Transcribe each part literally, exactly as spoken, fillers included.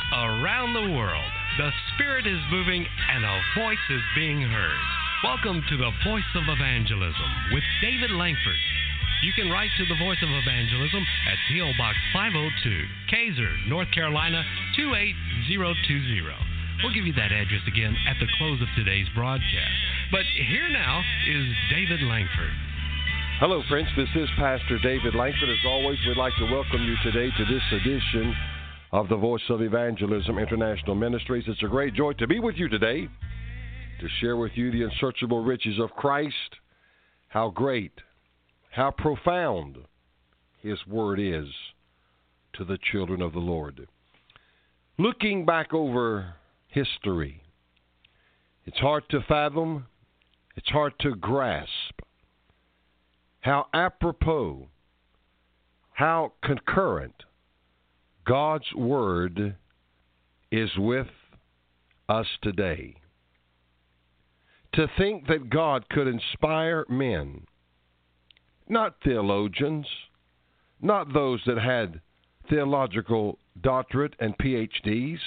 Around the world, the Spirit is moving and a voice is being heard. Welcome to the Voice of Evangelism with David Langford. You can write to the Voice of Evangelism at P O. Box five oh two, Kaiser, North Carolina two eight zero two zero. We'll give you that address again at the close of today's broadcast. But here now is David Langford. Hello, friends. This is Pastor David Langford. As always, we'd like to welcome you today to this edition of the Voice of Evangelism International Ministries. It's a great joy to be with you today to share with you the unsearchable riches of Christ, how great, how profound His Word is to the children of the Lord. Looking back over history, it's hard to fathom, it's hard to grasp how apropos, how concurrent God's Word is with us today. To think that God could inspire men, not theologians, not those that had theological doctorate and P H Ds,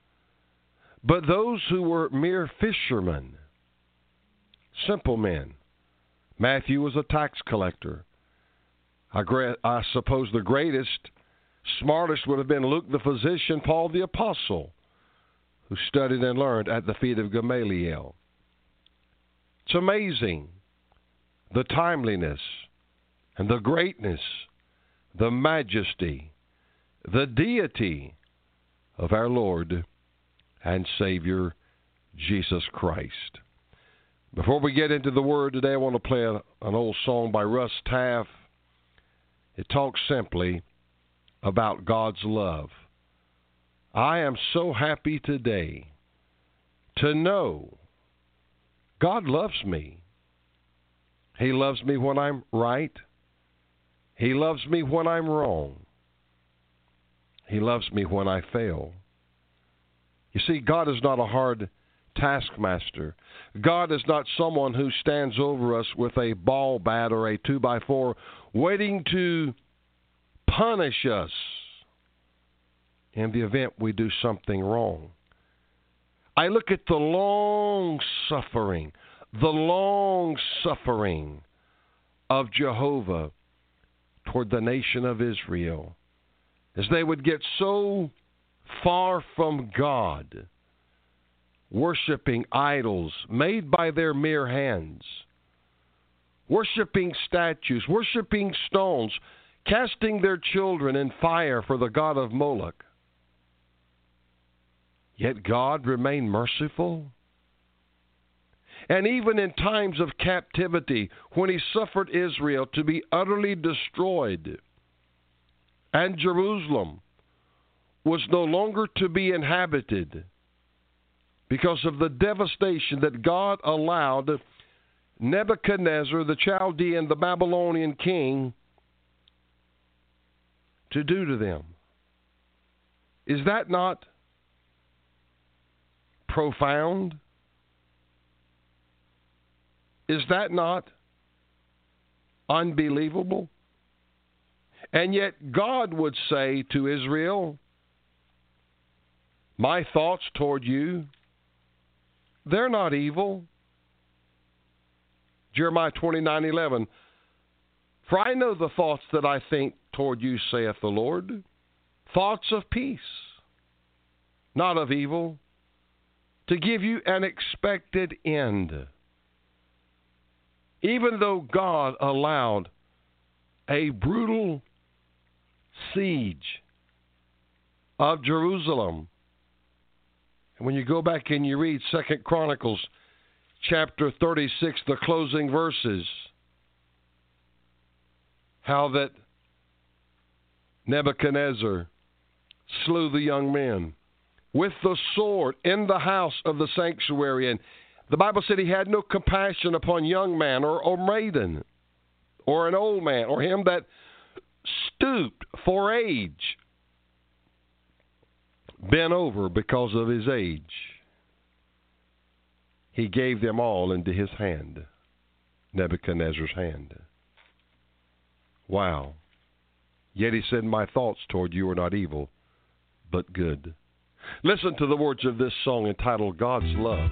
but those who were mere fishermen, simple men. Matthew was a tax collector. I, gra- I suppose the greatest, smartest would have been Luke the physician, Paul the apostle, who studied and learned at the feet of Gamaliel. It's amazing the timeliness and the greatness, the majesty, the deity of our Lord and Savior, Jesus Christ. Before we get into the Word today, I want to play a, an old song by Russ Taff. It talks simply about God's love. I am so happy today to know God loves me. He loves me when I'm right. He loves me when I'm wrong. He loves me when I fail. You see, God is not a hard taskmaster. God is not someone who stands over us with a ball bat or a two by four waiting to punish us in the event we do something wrong. I look at the long suffering, the long suffering of Jehovah toward the nation of Israel, as they would get so far from God, worshiping idols made by their mere hands, worshiping statues, worshiping stones, casting their children in fire for the god of Moloch. Yet God remained merciful. And even in times of captivity, when He suffered Israel to be utterly destroyed, and Jerusalem was no longer to be inhabited because of the devastation that God allowed Nebuchadnezzar, the Chaldean, the Babylonian king, to do to them. Is that not profound? Is that not unbelievable? And yet God would say to Israel, my thoughts toward you, they're not evil. Jeremiah twenty-nine eleven. For I know the thoughts that I think toward you, saith the Lord, thoughts of peace, not of evil, to give you an expected end. Even though God allowed a brutal siege of Jerusalem, and when you go back and you read Second Chronicles chapter thirty-six, the closing verses, how that Nebuchadnezzar slew the young men with the sword in the house of the sanctuary. And the Bible said he had no compassion upon young man or, or maiden or an old man or him that stooped for age, bent over because of his age. He gave them all into his hand, Nebuchadnezzar's hand. Wow. Yet he said, my thoughts toward you are not evil, but good. Listen to the words of this song entitled God's Love.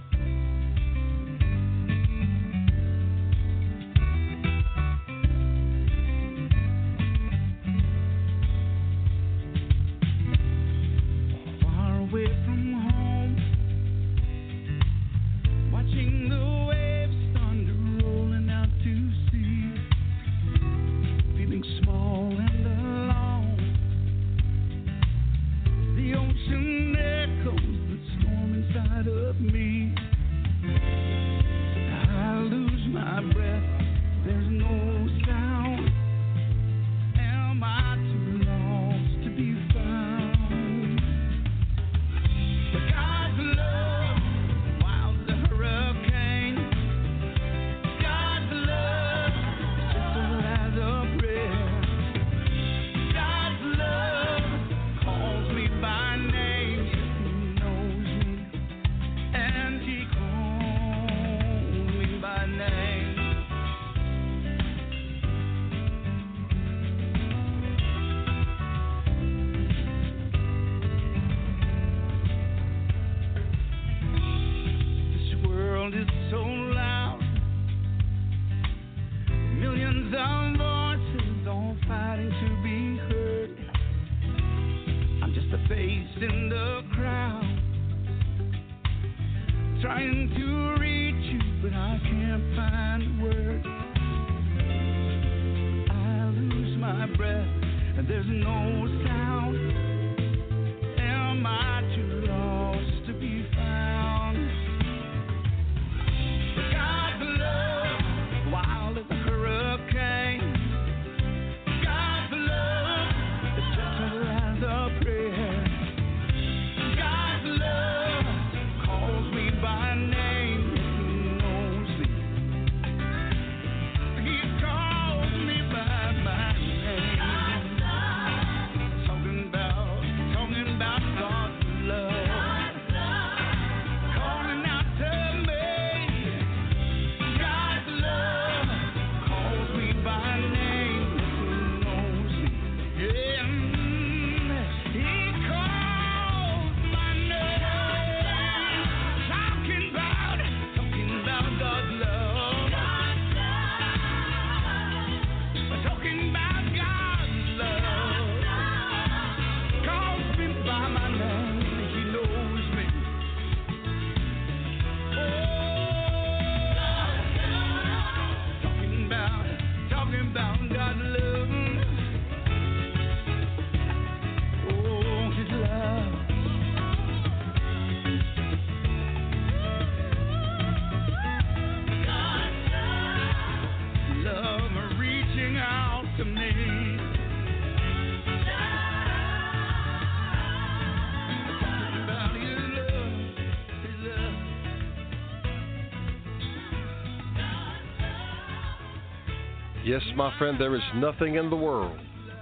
Yes, my friend, there is nothing in the world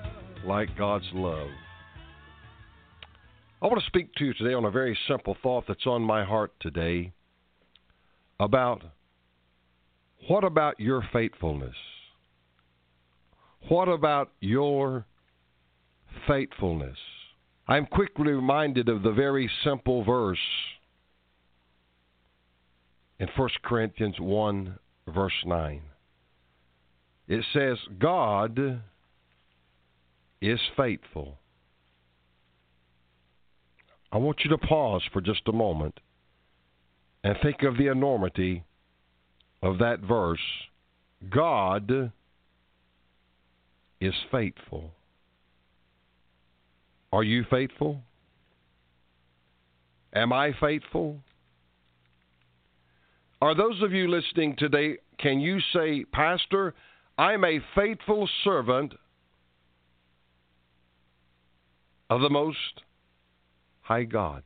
like God's love. I want to speak to you today on a very simple thought that's on my heart today about what about your faithfulness? What about your faithfulness? I'm quickly reminded of the very simple verse in First Corinthians one, verse nine. It says, God is faithful. I want you to pause for just a moment and think of the enormity of that verse. God is faithful. Are you faithful? Am I faithful? Are those of you listening today, can you say, Pastor, I'm a faithful servant of the Most High God?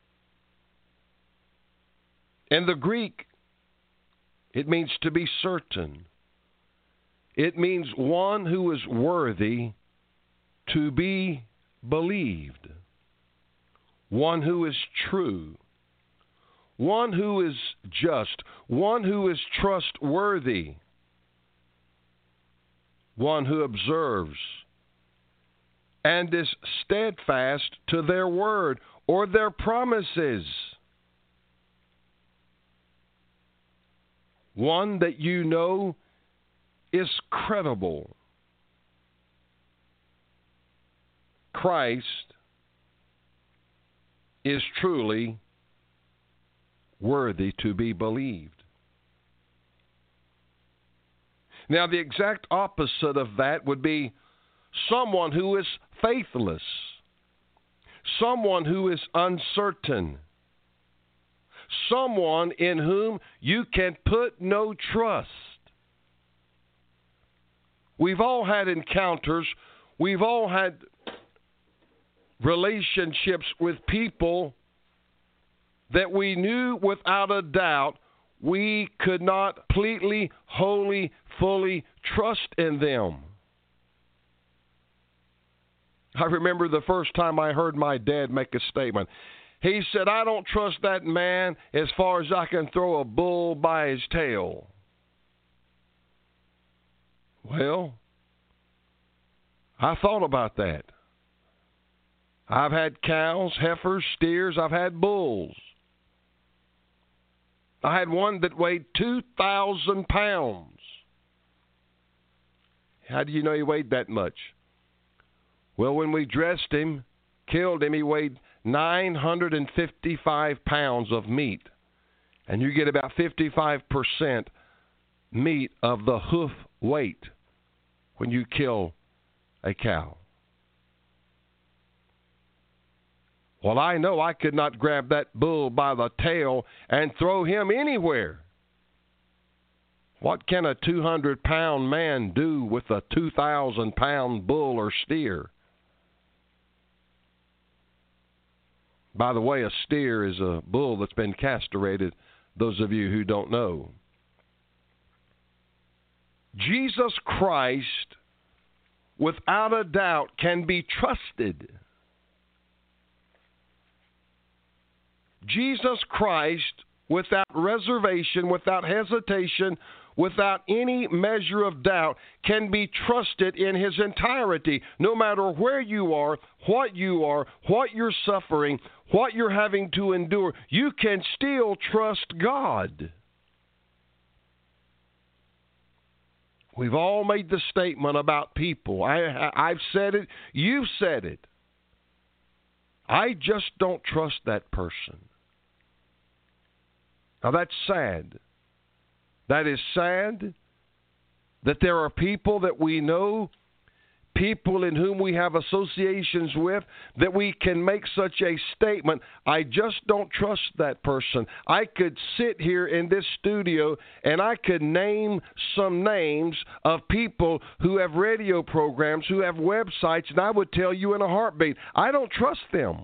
In the Greek, it means to be certain. It means one who is worthy to be believed, one who is true, one who is just, one who is trustworthy, one who observes and is steadfast to their word or their promises. One that you know is credible. Christ is truly worthy to be believed. Now, the exact opposite of that would be someone who is faithless, someone who is uncertain, someone in whom you can put no trust. We've all had encounters, we've all had relationships with people that we knew without a doubt we could not completely, wholly, fully trust in them. I remember the first time I heard my dad make a statement. He said, "I don't trust that man as far as I can throw a bull by his tail." Well, I thought about that. I've had cows, heifers, steers. I've had bulls. I had one that weighed two thousand pounds. How do you know he weighed that much? Well, when we dressed him, killed him, he weighed nine hundred fifty-five pounds of meat. And you get about fifty-five percent meat of the hoof weight when you kill a cow. Well, I know I could not grab that bull by the tail and throw him anywhere. What can a two hundred pound man do with a two thousand pound bull or steer? By the way, a steer is a bull that's been castrated, those of you who don't know. Jesus Christ, without a doubt, can be trusted. Jesus Christ, without reservation, without hesitation, without any measure of doubt, can be trusted in his entirety. No matter where you are, what you are, what you're suffering, what you're having to endure, you can still trust God. We've all made the statement about people. I, I've said it. You've said it. I just don't trust that person. Now, that's sad. That is sad that there are people that we know, people in whom we have associations with, that we can make such a statement, I just don't trust that person. I could sit here in this studio and I could name some names of people who have radio programs, who have websites, and I would tell you in a heartbeat, I don't trust them.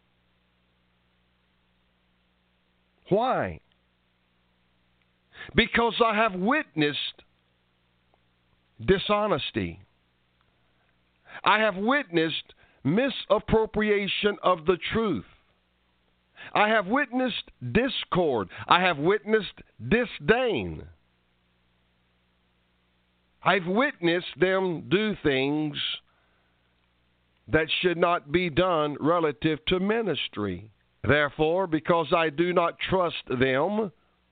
Why? Because I have witnessed dishonesty. I have witnessed misappropriation of the truth. I have witnessed discord. I have witnessed disdain. I've witnessed them do things that should not be done relative to ministry. Therefore, because I do not trust them,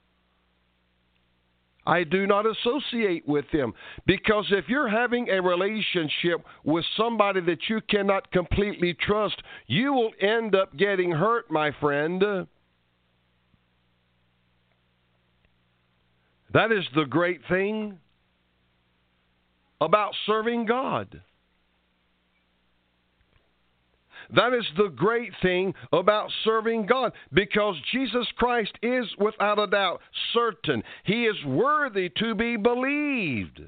I do not associate with them. Because if you're having a relationship with somebody that you cannot completely trust, you will end up getting hurt, my friend. That is the great thing about serving God. That is the great thing about serving God, because Jesus Christ is, without a doubt, certain. He is worthy to be believed.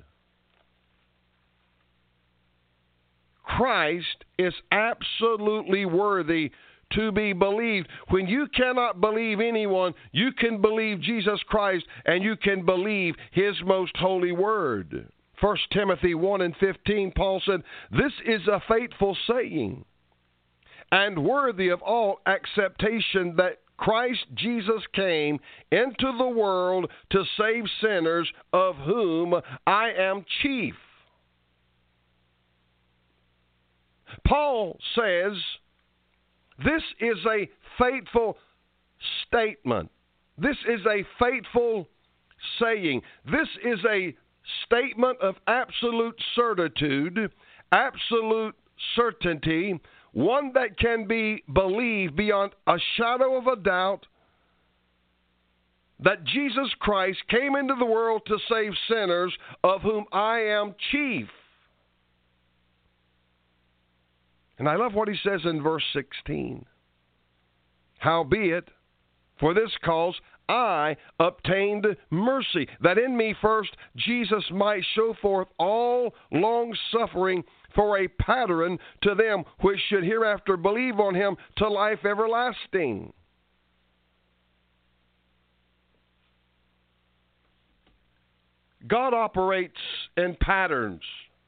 Christ is absolutely worthy to be believed. When you cannot believe anyone, you can believe Jesus Christ, and you can believe His most holy word. First Timothy one and fifteen, Paul said, "This is a faithful saying, and worthy of all acceptation, that Christ Jesus came into the world to save sinners, of whom I am chief." Paul says this is a faithful statement. This is a faithful saying. This is a statement of absolute certitude, absolute certainty, one that can be believed beyond a shadow of a doubt, that Jesus Christ came into the world to save sinners, of whom I am chief. And I love what he says in verse sixteen. Howbeit, for this cause I obtained mercy, that in me first Jesus might show forth all long-suffering for a pattern to them which should hereafter believe on him to life everlasting. God operates in patterns.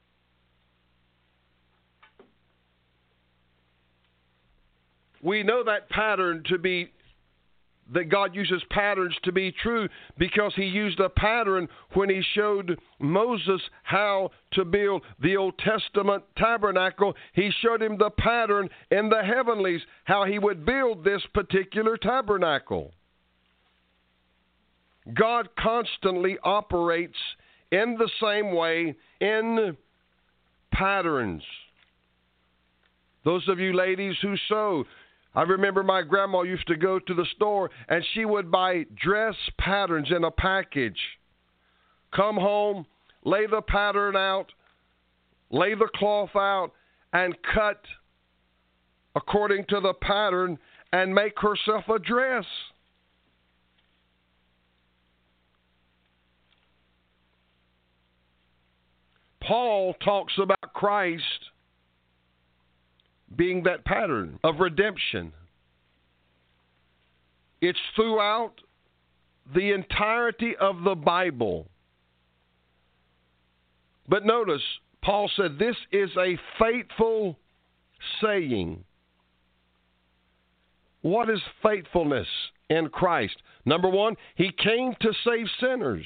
We know that pattern to be, that God uses patterns to be true, because he used a pattern when he showed Moses how to build the Old Testament tabernacle. He showed him the pattern in the heavenlies, how he would build this particular tabernacle. God constantly operates in the same way, in patterns. Those of you ladies who sew, I remember my grandma used to go to the store and she would buy dress patterns in a package. Come home, lay the pattern out, lay the cloth out, and cut according to the pattern and make herself a dress. Paul talks about Christ being that pattern of redemption. It's throughout the entirety of the Bible. But notice, Paul said this is a faithful saying. What is faithfulness in Christ? Number one, he came to save sinners.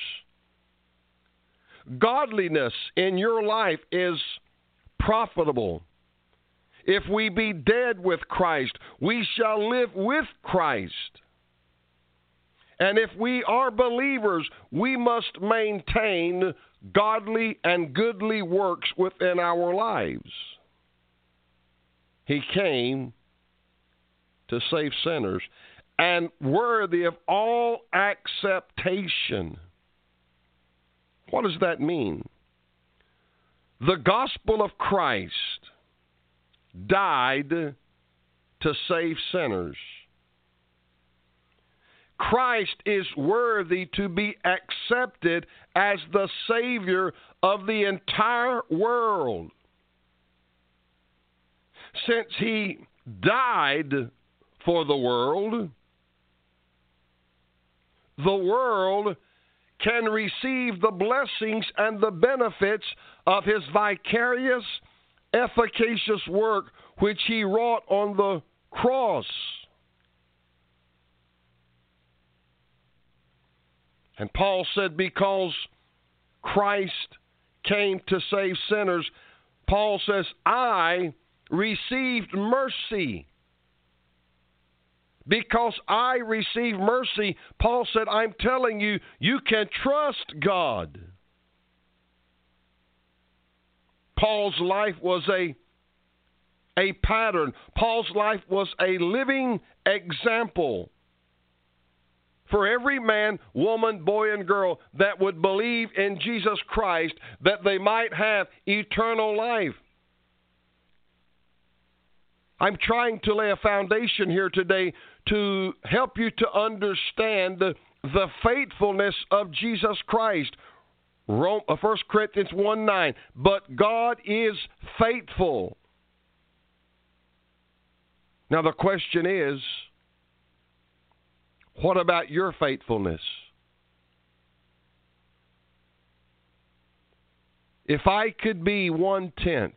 Godliness in your life is profitable. If we be dead with Christ, we shall live with Christ. And if we are believers, we must maintain godly and goodly works within our lives. He came to save sinners, and worthy of all acceptation. What does that mean? The gospel of Christ died to save sinners. Christ is worthy to be accepted as the Savior of the entire world. Since he died for the world, the world can receive the blessings and the benefits of his vicarious, efficacious work which he wrought on the cross. And Paul said, because Christ came to save sinners, Paul says, I received mercy. Because I received mercy, Paul said, I'm telling you, you can trust God. Paul's life was a, a pattern. Paul's life was a living example for every man, woman, boy, and girl that would believe in Jesus Christ, that they might have eternal life. I'm trying to lay a foundation here today to help you to understand the, the faithfulness of Jesus Christ. First Corinthians one nine, but God is faithful. Now the question is, what about your faithfulness? If I could be one-tenth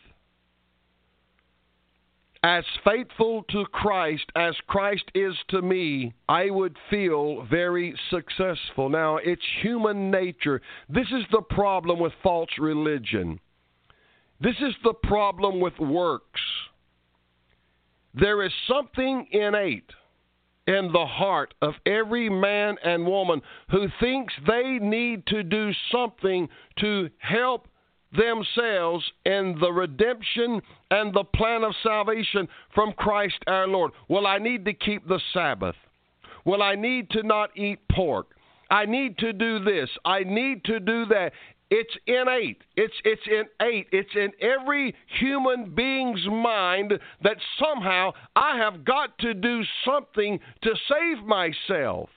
as faithful to Christ as Christ is to me, I would feel very successful. Now, it's human nature. This is the problem with false religion. This is the problem with works. There is something innate in the heart of every man and woman who thinks they need to do something to help themselves in the redemption and the plan of salvation from Christ our Lord. Well, I need to keep the Sabbath. Well, I need to not eat pork. I need to do this. I need to do that. It's innate. It's it's innate. It's in every human being's mind that somehow I have got to do something to save myself.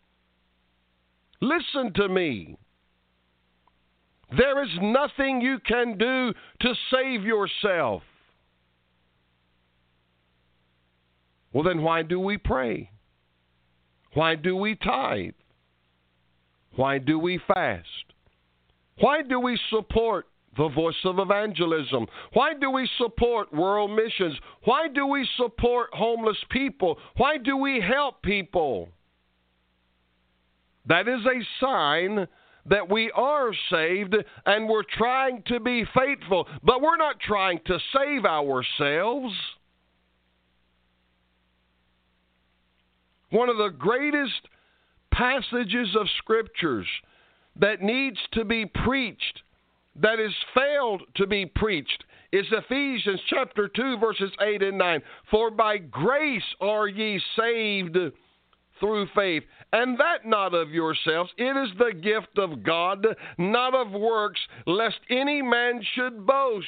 Listen to me. There is nothing you can do to save yourself. Well, then why do we pray? Why do we tithe? Why do we fast? Why do we support the Voice of Evangelism? Why do we support world missions? Why do we support homeless people? Why do we help people? That is a sign that we are saved and we're trying to be faithful, but we're not trying to save ourselves. One of the greatest passages of Scriptures that needs to be preached, that has failed to be preached, is Ephesians chapter two, verses eight and nine. For by grace are ye saved through faith, and that not of yourselves. It is the gift of God, not of works, lest any man should boast.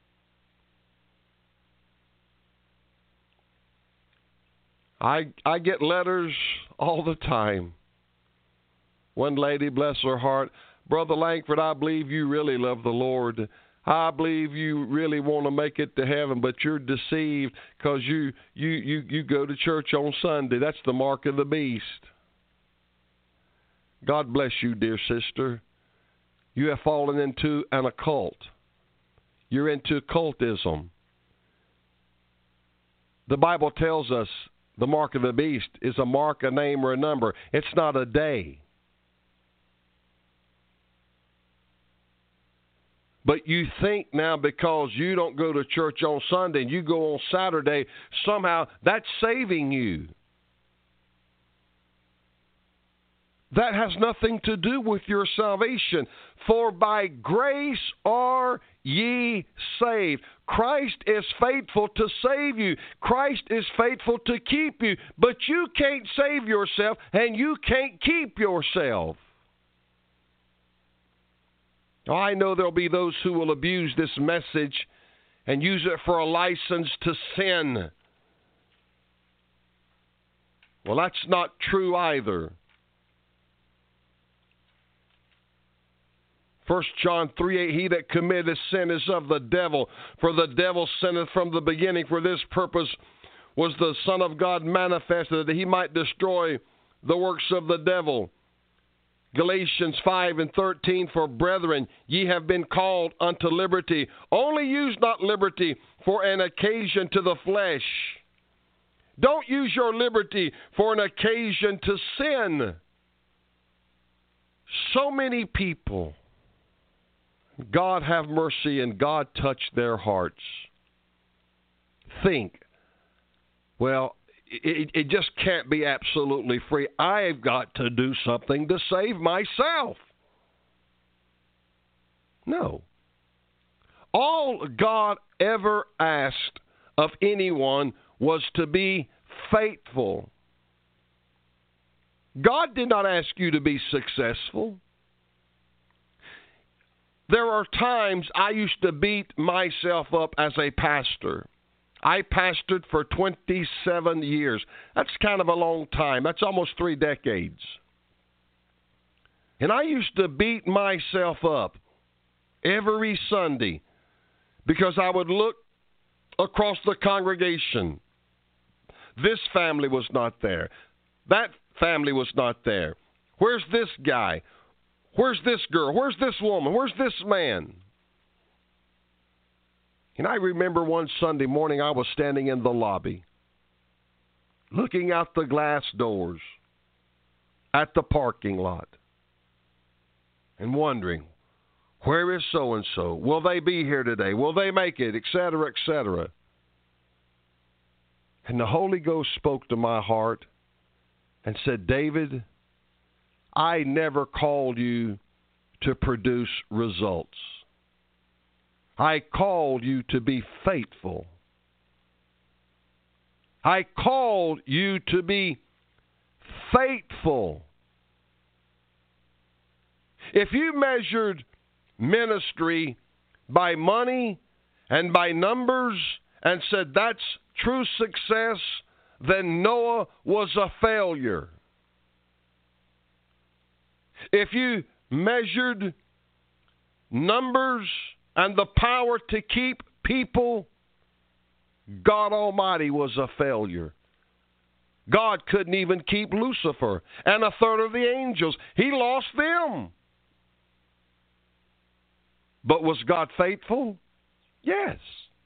I I get letters all the time. One lady, bless her heart, Brother Langford, I believe you really love the Lord. I believe you really want to make it to heaven, but you're deceived because you, you, you, you go to church on Sunday. That's the mark of the beast. God bless you, dear sister. You have fallen into an occult. You're into occultism. The Bible tells us the mark of the beast is a mark, a name, or a number. It's not a day. But you think now because you don't go to church on Sunday and you go on Saturday, somehow that's saving you. That has nothing to do with your salvation. For by grace are ye saved. Christ is faithful to save you. Christ is faithful to keep you. But you can't save yourself and you can't keep yourself. I know there'll be those who will abuse this message and use it for a license to sin. Well, that's not true either. First John three eight, he that committeth sin is of the devil, for the devil sinneth from the beginning. For this purpose was the Son of God manifested, that he might destroy the works of the devil. Galatians five and thirteen, for brethren, ye have been called unto liberty. Only use not liberty for an occasion to the flesh. Don't use your liberty for an occasion to sin. So many people, God have mercy and God touch their hearts, think, well, It, it just can't be absolutely free. I've got to do something to save myself. No. All God ever asked of anyone was to be faithful. God did not ask you to be successful. There are times I used to beat myself up as a pastor. I pastored for twenty-seven years. That's kind of a long time. That's almost three decades. And I used to beat myself up every Sunday because I would look across the congregation. This family was not there. That family was not there. Where's this guy? Where's this girl? Where's this woman? Where's this man? And I remember one Sunday morning I was standing in the lobby, looking out the glass doors at the parking lot and wondering, where is so-and-so? Will they be here today? Will they make it? Et cetera, et cetera. And the Holy Ghost spoke to my heart and said, David, I never called you to produce results. I called you to be faithful. I called you to be faithful. If you measured ministry by money and by numbers and said that's true success, then Noah was a failure. If you measured numbers and the power to keep people, God Almighty was a failure. God couldn't even keep Lucifer and a third of the angels. He lost them. But was God faithful? Yes.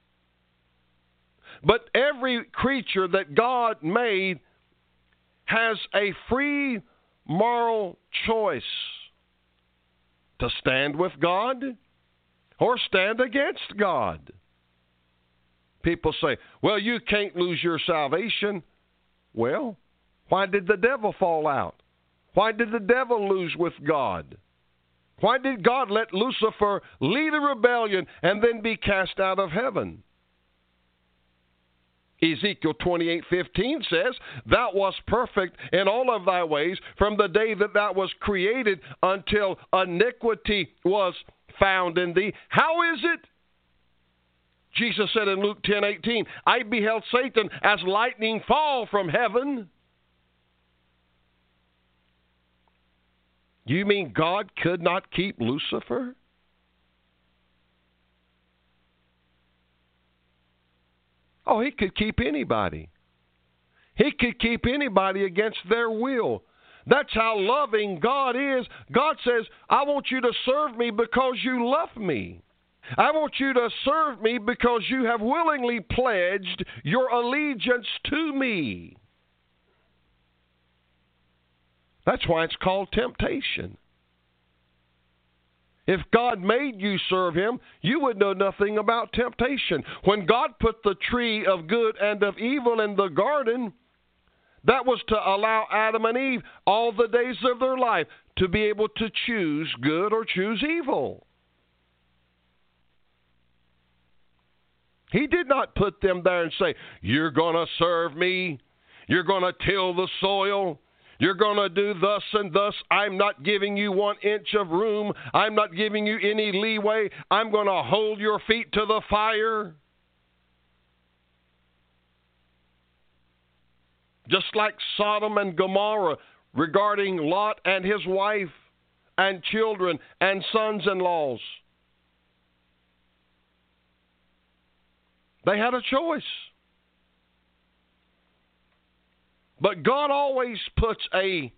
But every creature that God made has a free moral choice to stand with God or stand against God. People say, well, you can't lose your salvation. Well, why did the devil fall out? Why did the devil lose with God? Why did God let Lucifer lead a rebellion and then be cast out of heaven? Ezekiel twenty-eight fifteen says, Thou wast perfect in all of thy ways from the day that thou was created until iniquity was found in thee. How is it? Jesus said in Luke ten eighteen, I beheld Satan as lightning fall from heaven. You mean God could not keep Lucifer? Oh, he could keep anybody. He could keep anybody against their will. That's how loving God is. God says, I want you to serve me because you love me. I want you to serve me because you have willingly pledged your allegiance to me. That's why it's called temptation. If God made you serve Him, you would know nothing about temptation. When God put the tree of good and of evil in the garden, that was to allow Adam and Eve all the days of their life to be able to choose good or choose evil. He did not put them there and say, you're going to serve me, you're going to till the soil, you're going to do thus and thus. I'm not giving you one inch of room. I'm not giving you any leeway. I'm going to hold your feet to the fire. Just like Sodom and Gomorrah regarding Lot and his wife and children and sons-in-laws. They had a choice. But God always puts a,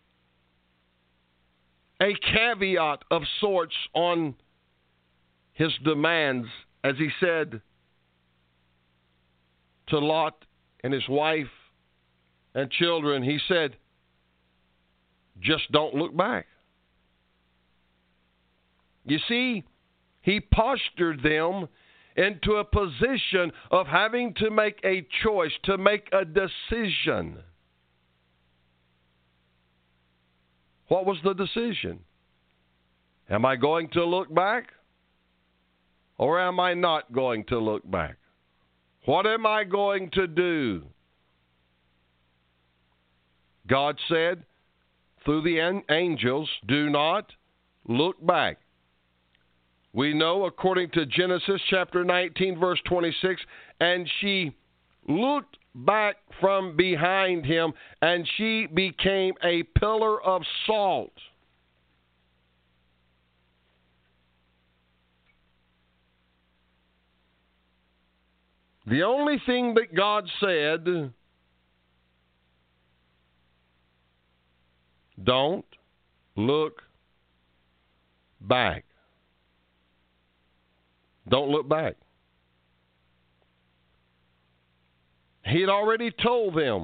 a caveat of sorts on His demands, as He said to Lot and his wife and children. He said, just don't look back. You see, He postured them into a position of having to make a choice, to make a decision. What was the decision? Am I going to look back? Or am I not going to look back? What am I going to do? God said through the angels, do not look back. We know, according to Genesis chapter nineteen, verse twenty-six, and she looked back from behind him, and she became a pillar of salt. The only thing that God said, don't look back. Don't look back. He had already told them.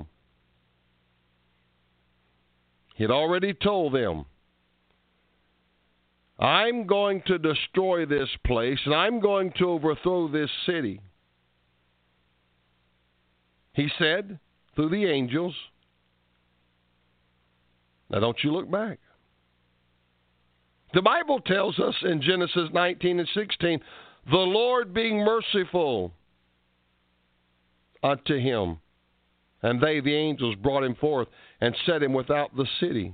He had already told them, I'm going to destroy this place and I'm going to overthrow this city. He said through the angels, now don't you look back. The Bible tells us in Genesis nineteen and sixteen, the Lord being merciful unto him, and they, the angels, brought him forth and set him without the city.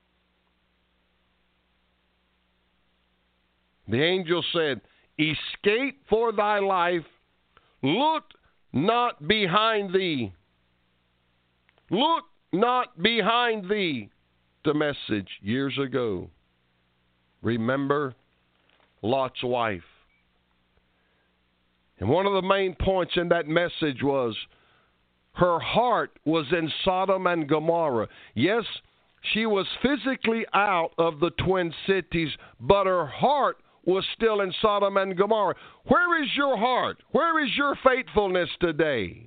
The angel said, escape for thy life, look not behind thee. Look not behind thee. The message years ago. Remember Lot's wife. And one of the main points in that message was her heart was in Sodom and Gomorrah. Yes, she was physically out of the Twin Cities, but her heart was still in Sodom and Gomorrah. Where is your heart? Where is your faithfulness today?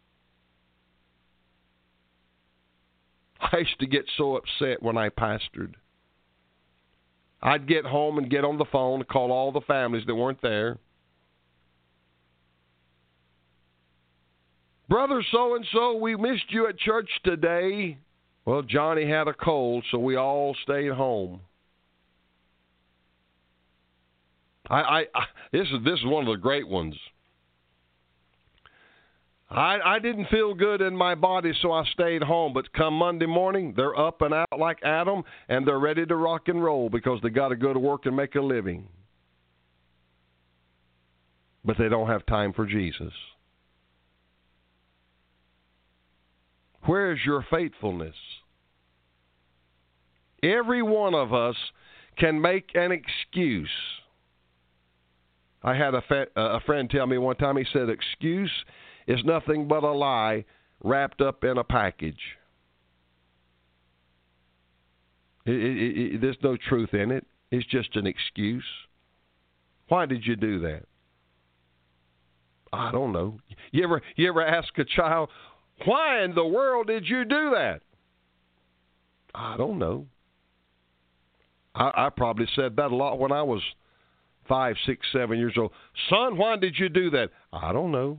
I used to get so upset when I pastored. I'd get home and get on the phone and call all the families that weren't there. Brother so-and-so, we missed you at church today. Well, Johnny had a cold, so we all stayed home. I, I, I this is this is one of the great ones. I, I didn't feel good in my body, so I stayed home. But come Monday morning, they're up and out like Adam, and they're ready to rock and roll because they got to go to work and make a living. But they don't have time for Jesus. Where is your faithfulness? Every one of us can make an excuse. I had a, fa- a friend tell me one time, he said, excuse is nothing but a lie wrapped up in a package. It, it, it, there's no truth in it. It's just an excuse. Why did you do that? I don't know. You ever, you ever ask a child, why in the world did you do that? I don't know. I, I probably said that a lot when I was five, six, seven years old. Son, why did you do that? I don't know.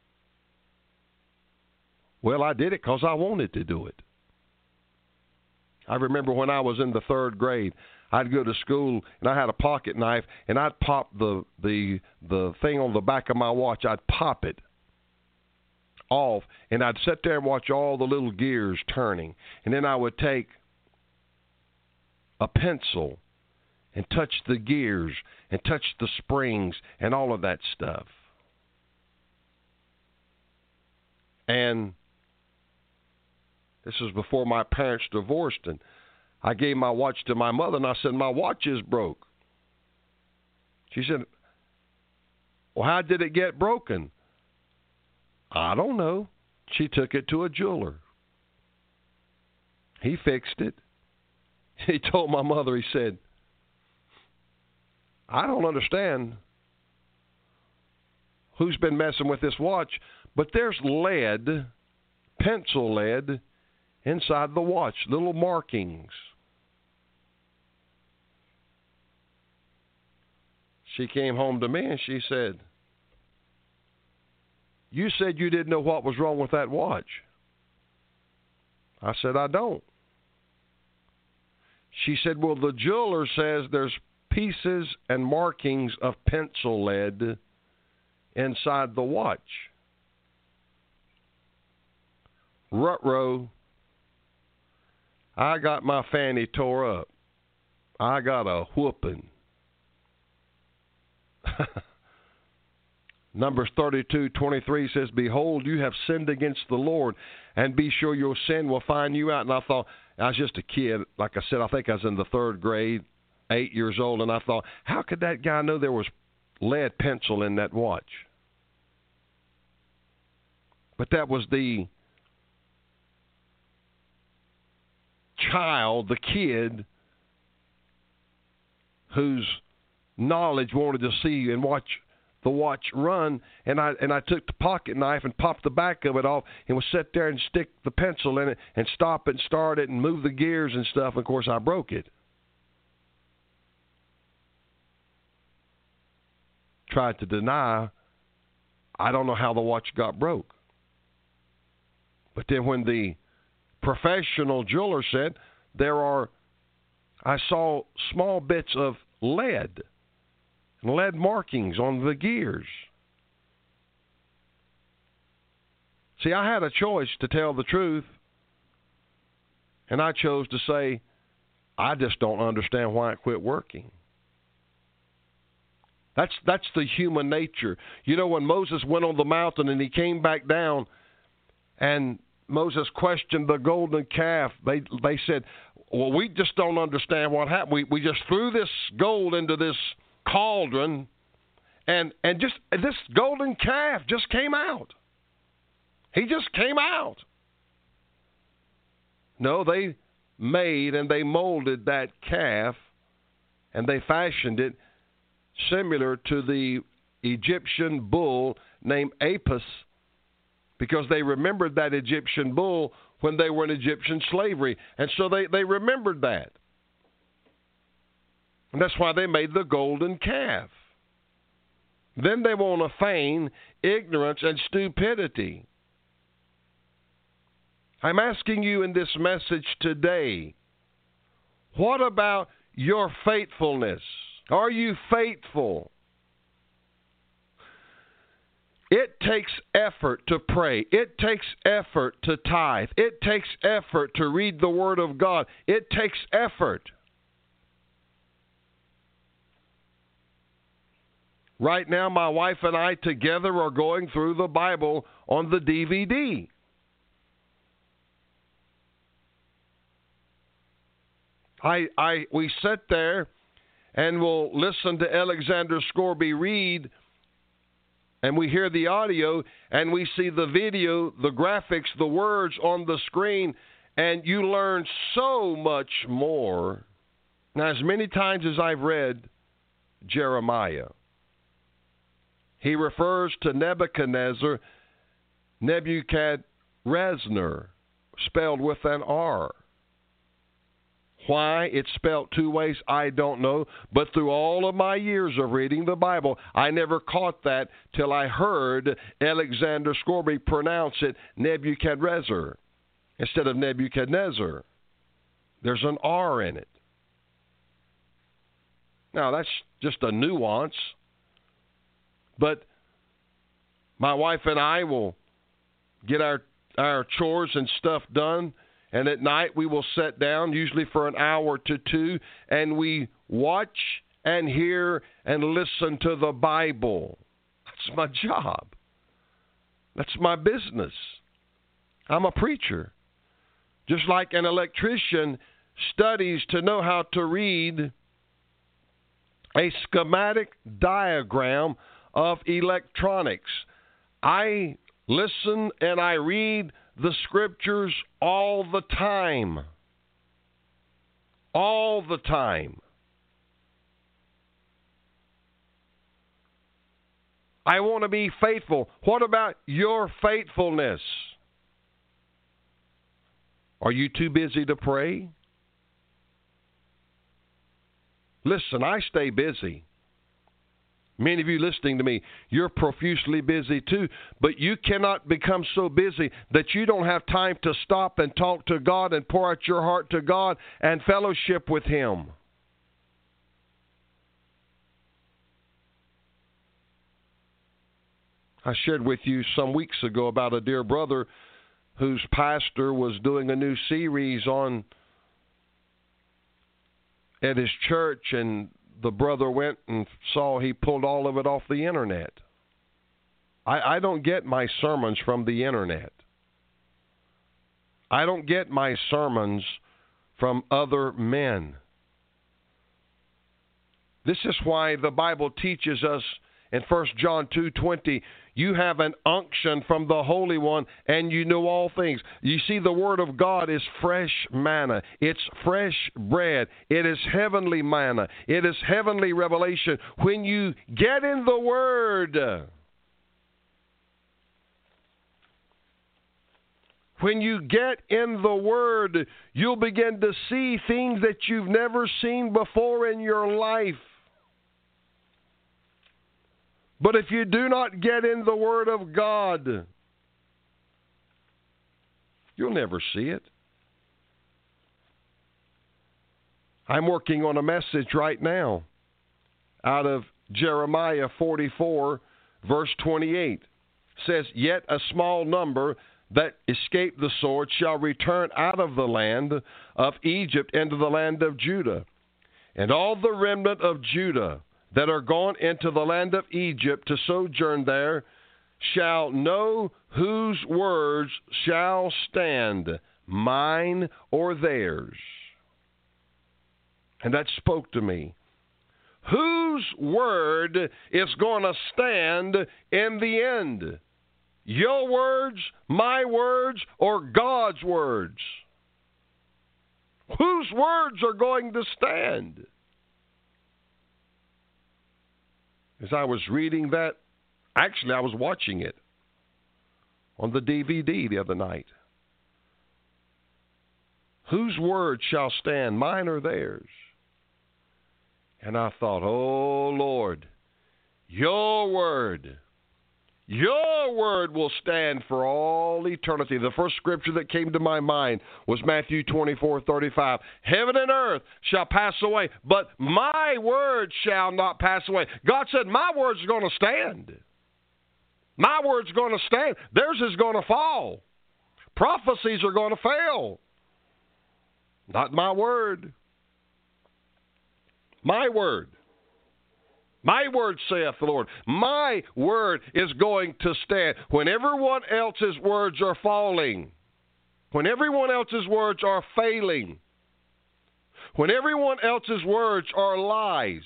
Well, I did it because I wanted to do it. I remember when I was in the third grade, I'd go to school and I had a pocket knife and I'd pop the the the thing on the back of my watch. I'd pop it off and I'd sit there and watch all the little gears turning. And then I would take a pencil and touch the gears and touch the springs and all of that stuff. And this was before my parents divorced, and I gave my watch to my mother, and I said, my watch is broke. She said, well, how did it get broken? I don't know. She took it to a jeweler. He fixed it. He told my mother, he said, I don't understand who's been messing with this watch, but there's lead, pencil lead, inside the watch, little markings. She came home to me and she said, you said you didn't know what was wrong with that watch. I said, I don't. She said, well, the jeweler says there's pieces and markings of pencil lead inside the watch. Ruh-roh. I got my fanny tore up. I got a whooping. Numbers thirty-two twenty-three says, behold, you have sinned against the Lord, and be sure your sin will find you out. And I thought, I was just a kid. Like I said, I think I was in the third grade, eight years old, and I thought, how could that guy know there was lead pencil in that watch? But that was the child, the kid, whose knowledge wanted to see and watch the watch run, and I and I took the pocket knife and popped the back of it off and would sit there and stick the pencil in it and stop it and start it and move the gears and stuff. And of course, I broke it. Tried to deny. I don't know how the watch got broke. But then when the professional jeweler said, there are, I saw small bits of lead, lead markings on the gears. See, I had a choice to tell the truth, and I chose to say, I just don't understand why it quit working. That's that's the human nature. You know, when Moses went on the mountain and he came back down, and Moses questioned the golden calf, they they said, well, we just don't understand what happened. We we just threw this gold into this cauldron, and and just this golden calf just came out. He just came out. No, they made and they molded that calf, and they fashioned it similar to the Egyptian bull named Apis, because they remembered that Egyptian bull when they were in Egyptian slavery. And so they, they remembered that. And that's why they made the golden calf. Then they want to feign ignorance and stupidity. I'm asking you in this message today, what about your faithfulness? Are you faithful? It takes effort to pray. It takes effort to tithe. It takes effort to read the Word of God. It takes effort. Right now, my wife and I together are going through the Bible on the D V D. I, I, we sit there and we'll listen to Alexander Scourby read, and we hear the audio, and we see the video, the graphics, the words on the screen, and you learn so much more. Now, as many times as I've read Jeremiah, he refers to Nebuchadnezzar, Nebuchadrezzar, spelled with an R. Why it's spelled two ways, I don't know. But through all of my years of reading the Bible, I never caught that till I heard Alexander Scourby pronounce it Nebuchadrezzar instead of Nebuchadnezzar. There's an R in it. Now, that's just a nuance. But my wife and I will get our, our chores and stuff done. And at night we will sit down, usually for an hour to two, and we watch and hear and listen to the Bible. That's my job. That's my business. I'm a preacher. Just like an electrician studies to know how to read a schematic diagram of electronics. I listen and I read the Scriptures all the time. All the time. I want to be faithful. What about your faithfulness? Are you too busy to pray? Listen, I stay busy. Many of you listening to me, you're profusely busy too, but you cannot become so busy that you don't have time to stop and talk to God and pour out your heart to God and fellowship with Him. I shared with you some weeks ago about a dear brother whose pastor was doing a new series on at his church, and the brother went and saw he pulled all of it off the internet. I, I don't get my sermons from the internet. I don't get my sermons from other men. This is why the Bible teaches us in First John two twenty, you have an unction from the Holy One, and you know all things. You see, the Word of God is fresh manna. It's fresh bread. It is heavenly manna. It is heavenly revelation. When you get in the Word, when you get in the Word, you'll begin to see things that you've never seen before in your life. But if you do not get in the Word of God, You'll never see it. I'm working on a message right now out of Jeremiah forty-four, verse twenty-eight. It says, "Yet a small number that escape the sword shall return out of the land of Egypt into the land of Judah. And all the remnant of Judah that are gone into the land of Egypt to sojourn there shall know whose words shall stand, mine or theirs." And that spoke to me. Whose word is going to stand in the end? Your words, my words, or God's words? Whose words are going to stand? As I was reading that, actually I was watching it on the D V D the other night. Whose word shall stand, mine or theirs? And I thought, oh Lord, your word, your word will stand for all eternity. The first scripture that came to my mind was Matthew twenty-four thirty-five. Heaven and earth shall pass away, but my word shall not pass away. God said, my word's going to stand. My word's going to stand. Theirs is going to fall. Prophecies are going to fail. Not my word. My word. My word, saith the Lord. My word is going to stand. When everyone else's words are falling, when everyone else's words are failing, when everyone else's words are lies,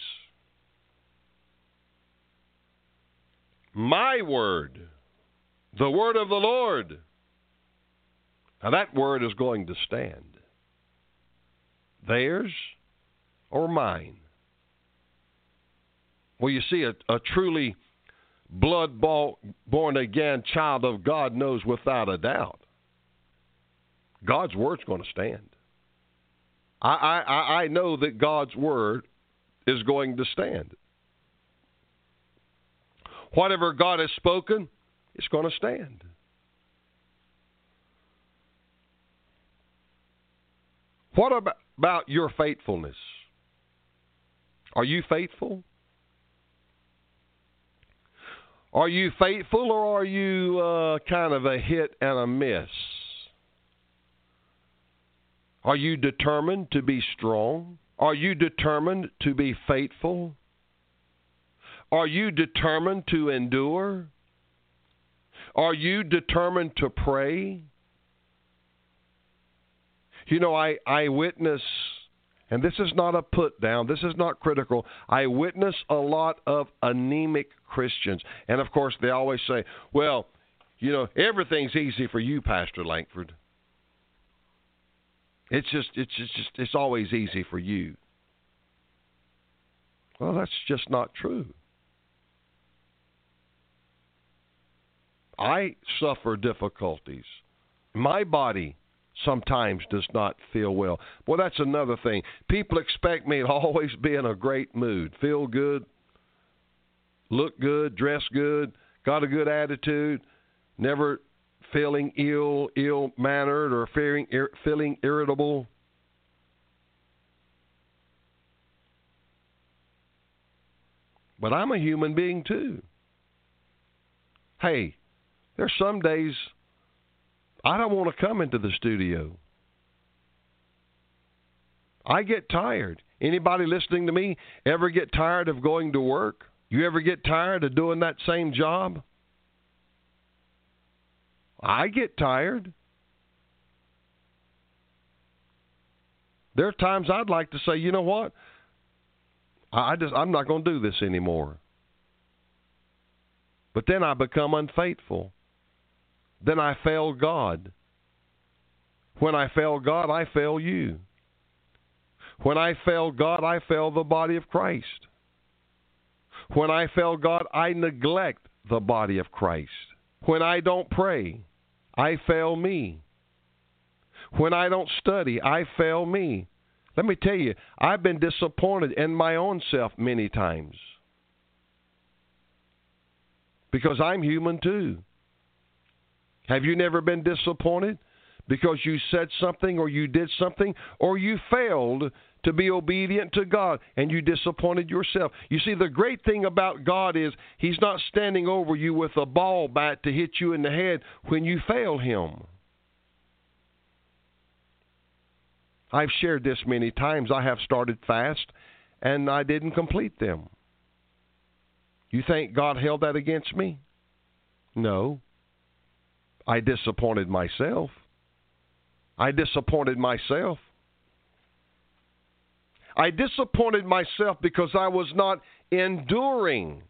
my word, the word of the Lord, now that word is going to stand. Theirs or mine? Well, you see, a, a truly blood-born-again child of God knows without a doubt God's word's going to stand. I, I, I know that God's word is going to stand. Whatever God has spoken, it's going to stand. What about, about your faithfulness? Are you faithful? Are you faithful, or are you uh, kind of a hit and a miss? Are you determined to be strong? Are you determined to be faithful? Are you determined to endure? Are you determined to pray? You know, I, I witness, and this is not a put down, this is not critical, I witness a lot of anemic Christians. And of course, they always say, well, you know, everything's easy for you, Pastor Langford. It's just, it's just, just it's always easy for you. Well, that's just not true. I suffer difficulties. My body sometimes does not feel well. Well, that's another thing. People expect me to always be in a great mood, feel good, look good, dress good, got a good attitude, never feeling ill, ill-mannered or feeling, feeling irritable. But I'm a human being too. Hey, there's some days I don't want to come into the studio. I get tired. Anybody listening to me ever get tired of going to work? You ever get tired of doing that same job? I get tired. There are times I'd like to say, you know what? I just I'm not going to do this anymore. But then I become unfaithful. Then I fail God. When I fail God, I fail you. When I fail God, I fail the body of Christ. When I fail God, I neglect the body of Christ. When I don't pray, I fail me. When I don't study, I fail me. Let me tell you, I've been disappointed in my own self many times. Because I'm human too. Have you never been disappointed? because you said something or you did something or you failed to be obedient to God and you disappointed yourself. You see, the great thing about God is He's not standing over you with a ball bat to hit you in the head when you fail Him. I've shared this many times. I have started fast and I didn't complete them. You think God held that against me? No. I disappointed myself. I disappointed myself. I disappointed myself because I was not enduring.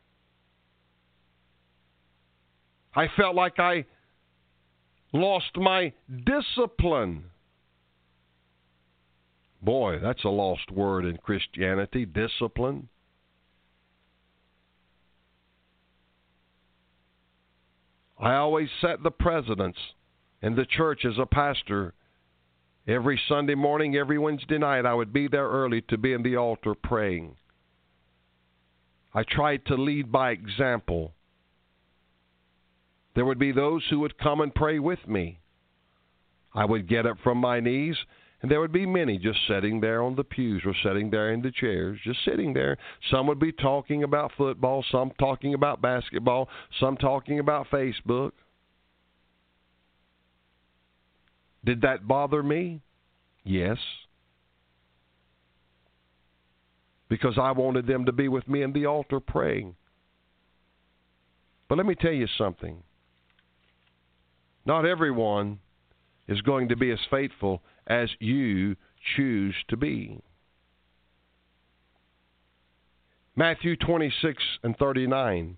I felt like I lost my discipline. Boy, that's a lost word in Christianity, discipline. I always set the precedence in the church as a pastor. Every Sunday morning, every Wednesday night, I would be there early to be in the altar praying. I tried to lead by example. There would be those who would come and pray with me. I would get up from my knees, and there would be many just sitting there on the pews or sitting there in the chairs, just sitting there. Some would be talking about football, some talking about basketball, some talking about Facebook. Did that bother me? Yes. Because I wanted them to be with me in the altar praying. But let me tell you something. Not everyone is going to be as faithful as you choose to be. Matthew twenty-six and thirty-nine.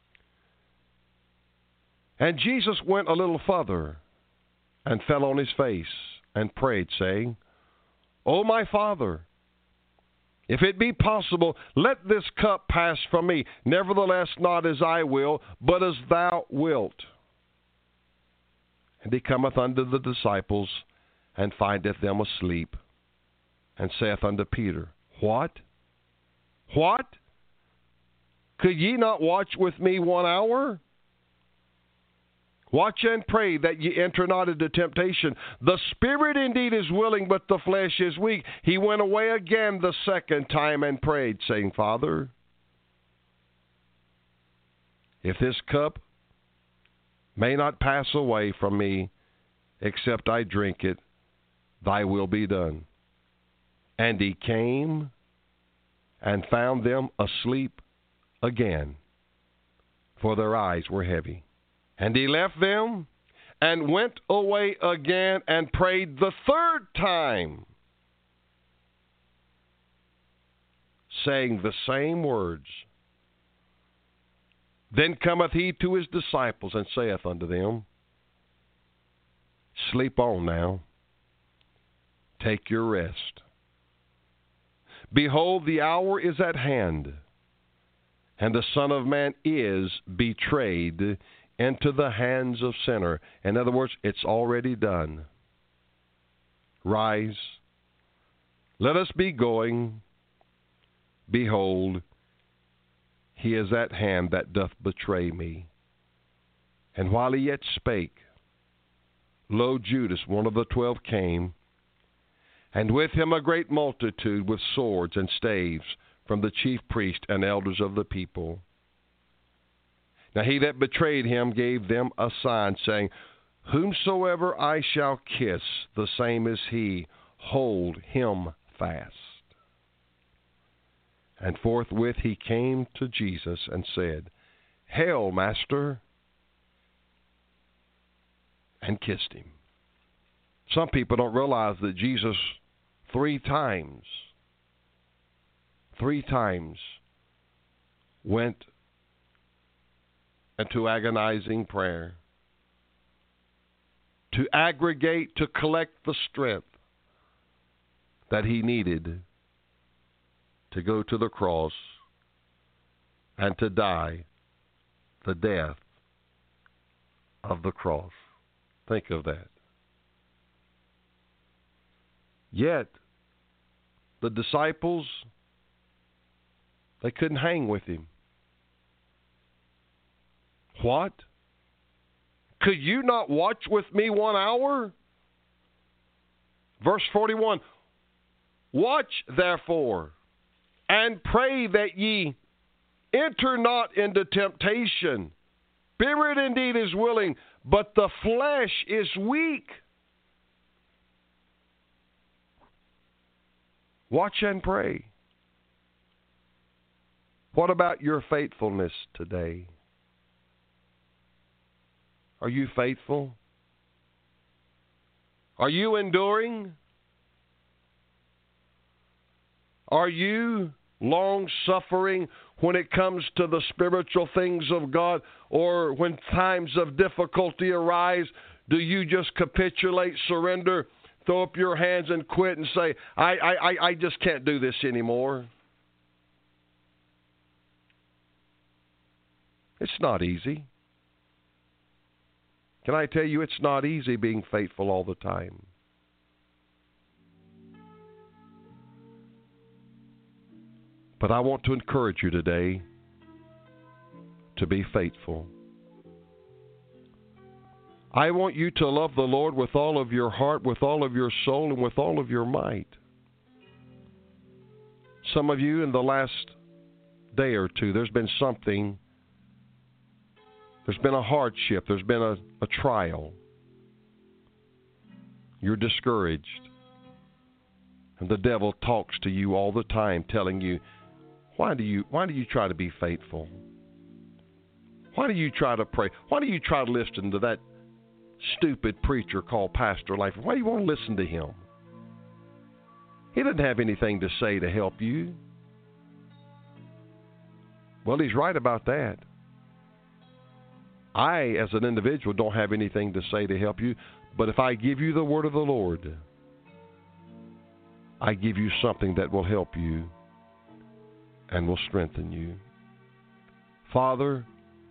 And Jesus went a little further and fell on his face and prayed, saying, O my Father, if it be possible, let this cup pass from me. Nevertheless, not as I will, but as thou wilt. And he cometh unto the disciples, and findeth them asleep, and saith unto Peter, What? What? Could ye not watch with me one hour? Watch and pray that ye enter not into temptation. The spirit indeed is willing, but the flesh is weak. He went away again the second time and prayed, saying, Father, if this cup may not pass away from me, except I drink it, thy will be done. And he came and found them asleep again, for their eyes were heavy. And he left them and went away again and prayed the third time, saying the same words. Then cometh he to his disciples and saith unto them, Sleep on now, take your rest. Behold, the hour is at hand, and the Son of Man is betrayed into the hands of sinner. In other words, it's already done. Rise, let us be going. Behold, he is at hand that doth betray me. And while he yet spake, lo, Judas, one of the twelve, came, and with him a great multitude with swords and staves from the chief priests and elders of the people. Now he that betrayed him gave them a sign, saying, Whomsoever I shall kiss, the same is he. Hold him fast. And forthwith he came to Jesus and said, Hail, Master, and kissed him. Some people don't realize that Jesus three times, three times went into agonizing prayer to aggregate, to collect the strength that he needed to go to the cross and to die the death of the cross. Think of that. Yet, the disciples, they couldn't hang with him. What? Could you not watch with me one hour? Verse forty-one, watch therefore, and pray that ye enter not into temptation. Spirit indeed is willing, but the flesh is weak. Watch and pray. What about your faithfulness today? Are you faithful? Are you enduring? Are you long-suffering when it comes to the spiritual things of God? Or when times of difficulty arise, do you just capitulate, surrender, throw up your hands and quit and say, I, I, I just can't do this anymore? It's not easy. Can I tell you, it's not easy being faithful all the time. But I want to encourage you today to be faithful. I want you to love the Lord with all of your heart, with all of your soul, and with all of your might. Some of you in the last day or two, there's been something, there's been a hardship, there's been a, a trial. You're discouraged. And the devil talks to you all the time, telling you, Why do you why do you try to be faithful? Why do you try to pray? Why do you try to listen to that stupid preacher called Pastor Langford? Why do you want to listen to him? He doesn't have anything to say to help you. Well, he's right about that. I, as an individual, don't have anything to say to help you, but if I give you the word of the Lord, I give you something that will help you and will strengthen you. Father,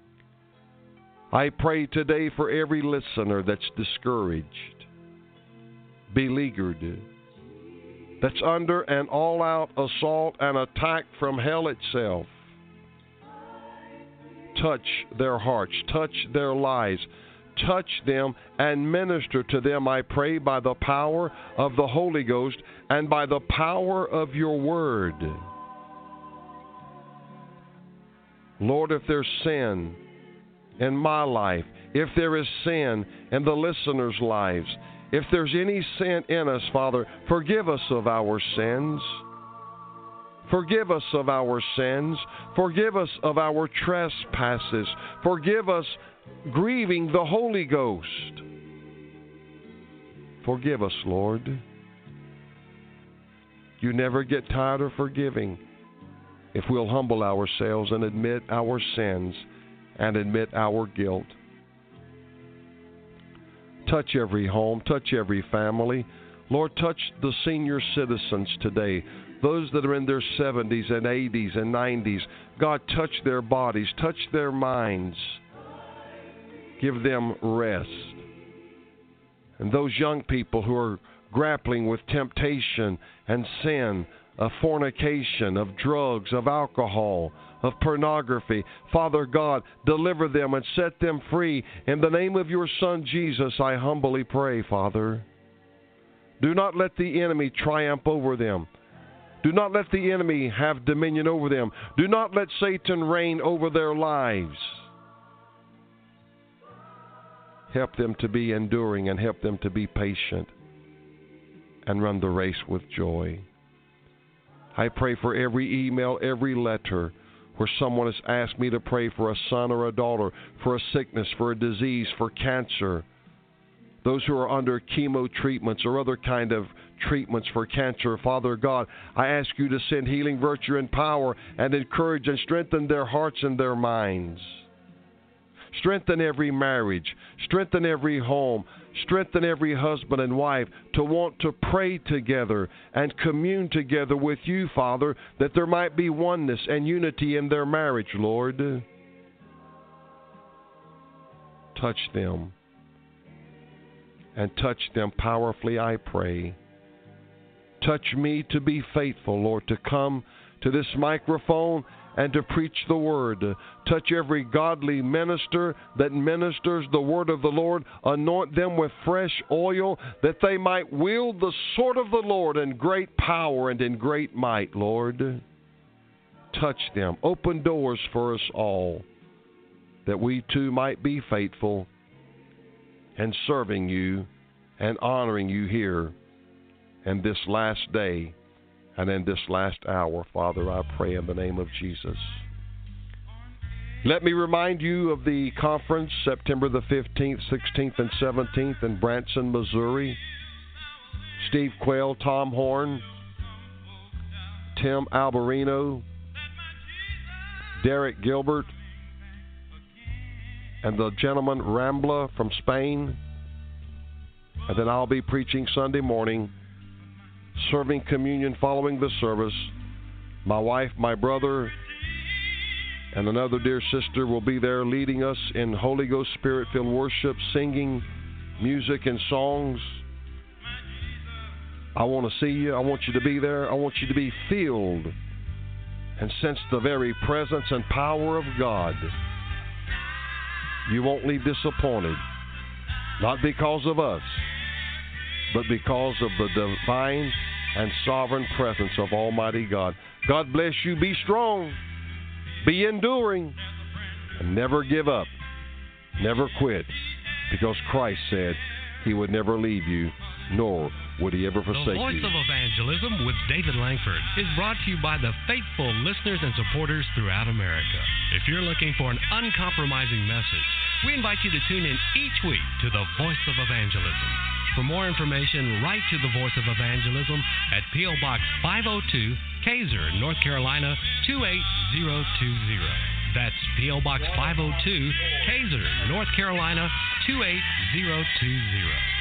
I pray today for every listener that's discouraged, beleaguered, that's under an all-out assault and attack from hell itself. Touch their hearts, touch their lives, touch them and minister to them, I pray, by the power of the Holy Ghost and by the power of your word. Lord, if there's sin in my life, if there is sin in the listeners' lives, if there's any sin in us, Father, forgive us of our sins. Forgive us of our sins. Forgive us of our trespasses. Forgive us grieving the Holy Ghost. Forgive us, Lord. You never get tired of forgiving if we'll humble ourselves and admit our sins and admit our guilt. Touch every home, touch every family. Lord, touch the senior citizens today, those that are in their seventies and eighties and nineties. God, touch their bodies, touch their minds. Give them rest. And those young people who are grappling with temptation and sin, of fornication, of drugs, of alcohol, of pornography, Father God, deliver them and set them free. In the name of your Son, Jesus, I humbly pray, Father. Do not let the enemy triumph over them. Do not let the enemy have dominion over them. Do not let Satan reign over their lives. Help them to be enduring and help them to be patient and run the race with joy. I pray for every email, every letter where someone has asked me to pray for a son or a daughter, for a sickness, for a disease, for cancer. Those who are under chemo treatments or other kind of treatments for cancer, Father God, I ask you to send healing virtue and power and encourage and strengthen their hearts and their minds. Strengthen every marriage. Strengthen every home. Strengthen every husband and wife to want to pray together and commune together with you, Father, that there might be oneness and unity in their marriage, Lord. Touch them. And touch them powerfully, I pray. Touch me to be faithful, Lord, to come to this microphone and to preach the word. Touch every godly minister that ministers the word of the Lord. Anoint them with fresh oil that they might wield the sword of the Lord in great power and in great might, Lord. Touch them. Open doors for us all, that we too might be faithful and serving you and honoring you here in this last day and in this last hour. Father, I pray in the name of Jesus. Let me remind you of the conference September the fifteenth, sixteenth, and seventeenth in Branson, Missouri. Steve Quayle, Tom Horn, Tim Alberino, Derek Gilbert, and the gentleman Rambla from Spain. And then I'll be preaching Sunday morning, serving communion following the service. My wife, my brother, and another dear sister will be there leading us in Holy Ghost Spirit-filled worship, singing music and songs. I want to see you. I want you to be there. I want you to be filled and sense the very presence and power of God. You won't leave disappointed, not because of us, but because of the divine and sovereign presence of Almighty God. God bless you. Be strong, be enduring, and never give up, never quit, because Christ said He would never leave you, nor would He ever forsake you. The Voice of Evangelism with David Langford is brought to you by the faithful listeners and supporters throughout America. If you're looking for an uncompromising message, we invite you to tune in each week to the Voice of Evangelism. For more information, write to the Voice of Evangelism at P O. Box five oh two, Kaiser, North Carolina two eight zero two zero. That's P O. Box five oh two, Kaiser, North Carolina two eight zero two zero.